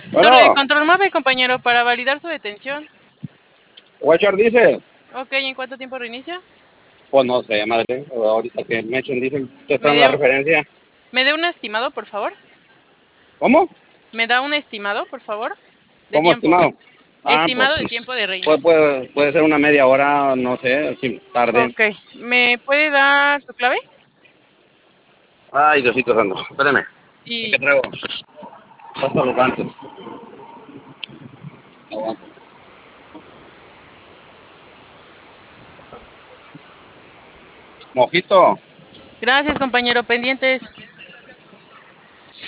Torre de Bueno, control MAVE, compañero, para validar su detención. Watcher dice, Ok, ¿en cuánto tiempo reinicia? pues no sé, madre, ahorita que me echen, dice, te ¿Me están la dio, referencia. me dé un estimado, por favor? ¿Cómo? ¿Me da un estimado, por favor? De ¿Cómo, tiempo. estimado? Ah, Estimado de tiempo de pues reinicio. puede ser una media hora, no sé, si tarde. Ok, ¿me puede dar su clave? Ay, Diosito santo, espérame, es que Y traigo pasta los gansos. Aguanta. Mojito, gracias, compañero, pendientes.